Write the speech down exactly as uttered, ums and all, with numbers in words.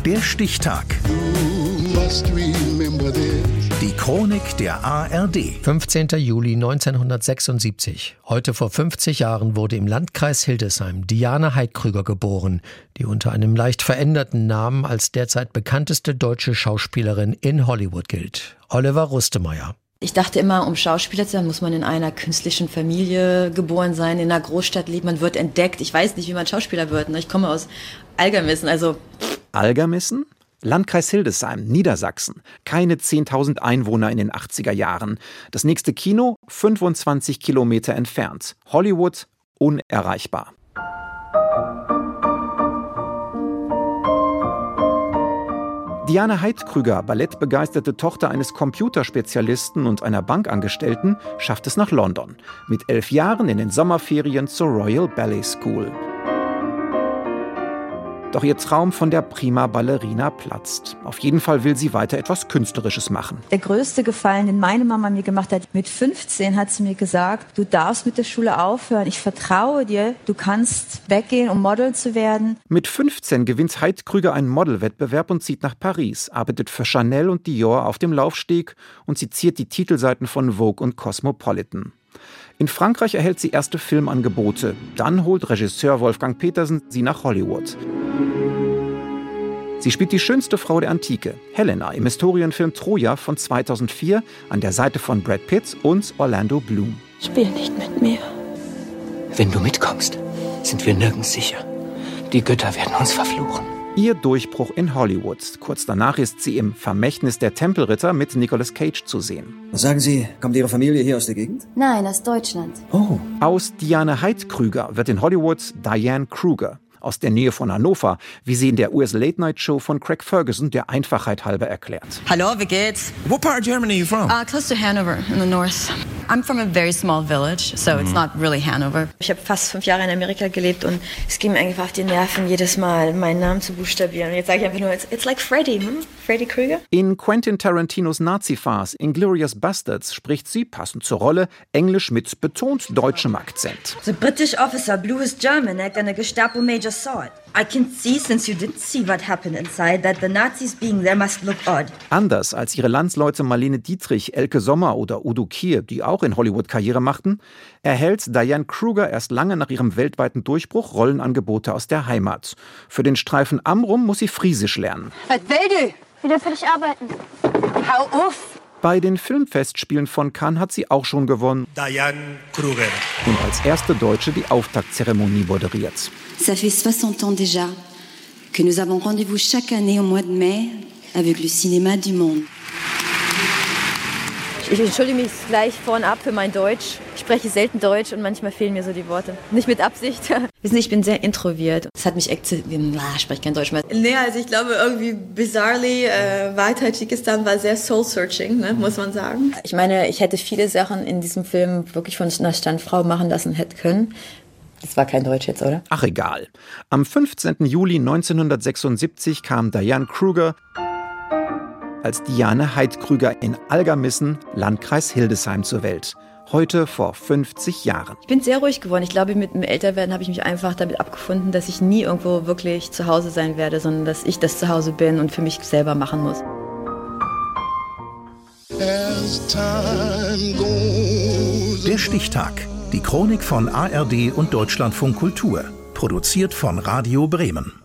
Der Stichtag. Die Chronik der A R D. fünfzehnter Juli neunzehnhundertsechsundsiebzig. Heute vor fünfzig Jahren wurde im Landkreis Hildesheim Diane Heidkrüger geboren, die unter einem leicht veränderten Namen als derzeit bekannteste deutsche Schauspielerin in Hollywood gilt. Oliver Rustemeyer. Ich dachte immer, um Schauspieler zu sein, muss man in einer künstlichen Familie geboren sein, in einer Großstadt leben, man wird entdeckt. Ich weiß nicht, wie man Schauspieler wird. Ich komme aus Algermissen, also... Algermissen? Landkreis Hildesheim, Niedersachsen. Keine zehntausend Einwohner in den achtziger Jahren. Das nächste Kino fünfundzwanzig Kilometer entfernt. Hollywood unerreichbar. Diane Heidkrüger, ballettbegeisterte Tochter eines Computerspezialisten und einer Bankangestellten, schafft es nach London. Mit elf Jahren in den Sommerferien zur Royal Ballet School. Doch ihr Traum von der Prima Ballerina platzt. Auf jeden Fall will sie weiter etwas Künstlerisches machen. Der größte Gefallen, den meine Mama mir gemacht hat, mit fünfzehn hat sie mir gesagt, du darfst mit der Schule aufhören, ich vertraue dir, du kannst weggehen, um Model zu werden. Mit fünfzehn gewinnt Heidkrüger einen Modelwettbewerb und zieht nach Paris, arbeitet für Chanel und Dior auf dem Laufsteg und sie ziert die Titelseiten von Vogue und Cosmopolitan. In Frankreich erhält sie erste Filmangebote. Dann holt Regisseur Wolfgang Petersen sie nach Hollywood. Sie spielt die schönste Frau der Antike, Helena, im Historienfilm Troja von zweitausendvier an der Seite von Brad Pitt und Orlando Bloom. Spiel nicht mit mir. Wenn du mitkommst, sind wir nirgends sicher. Die Götter werden uns verfluchen. Ihr Durchbruch in Hollywood. Kurz danach ist sie im Vermächtnis der Tempelritter mit Nicolas Cage zu sehen. Was sagen Sie, kommt Ihre Familie hier aus der Gegend? Nein, aus Deutschland. Oh. Aus Diane Heidkrüger wird in Hollywood Diane Kruger. Aus der Nähe von Hannover, wie sie in der U S-Late-Night-Show von Craig Ferguson der Einfachheit halber erklärt. Hallo, wie geht's? What part of Germany are you from? Uh, close to Hanover, in the north. I'm from a very small village, so it's not really Hanover. Ich habe fast fünf Jahre in Amerika gelebt und es ging mir einfach auf die Nerven, jedes Mal meinen Namen zu buchstabieren. Und jetzt sage ich einfach nur, it's, it's like Freddy, hm? Freddy Krueger. In Quentin Tarantinos Nazi-Farce Inglourious Basterds spricht sie, passend zur Rolle, Englisch mit betont deutschem Akzent. The British officer blew his German egg and a Gestapo major saw it. I can see, since you didn't see what happened inside, that the Nazis being there must look odd. Anders als ihre Landsleute Marlene Dietrich, Elke Sommer oder Udo Kier, die auch in Hollywood Karriere machten, erhält Diane Kruger erst lange nach ihrem weltweiten Durchbruch Rollenangebote aus der Heimat. Für den Streifen Amrum muss sie Friesisch lernen. Was will du? Wieder für dich arbeiten. Hau auf! Bei den Filmfestspielen von Cannes hat sie auch schon gewonnen. Diane Kruger. Und als erste Deutsche die Auftaktzeremonie moderiert. Ça fait soixante ans déjà que nous avons rendez-vous chaque année au mois de mai avec le cinéma du monde. Ich entschuldige mich gleich vornab für mein Deutsch. Ich spreche selten Deutsch und manchmal fehlen mir so die Worte. Nicht mit Absicht. Wissen Sie, ich bin sehr introvertiert. Das hat mich echt... Na, ich spreche kein Deutsch mehr. Nee, also ich glaube irgendwie bizarrely äh, war Tadschikistan war sehr soul-searching, ne, muss man sagen. Ich meine, ich hätte viele Sachen in diesem Film wirklich von einer Standfrau machen lassen hätte können. Das war kein Deutsch jetzt, oder? Ach, egal. Am fünfzehnten Juli neunzehnhundertsechsundsiebzig kam Diane Kruger als Diane Heidkrüger in Algermissen, Landkreis Hildesheim, zur Welt. Heute vor fünfzig Jahren. Ich bin sehr ruhig geworden. Ich glaube, mit dem Älterwerden habe ich mich einfach damit abgefunden, dass ich nie irgendwo wirklich zu Hause sein werde, sondern dass ich das Zuhause bin und für mich selber machen muss. Der Stichtag. Die Chronik von A R D und Deutschlandfunk Kultur. Produziert von Radio Bremen.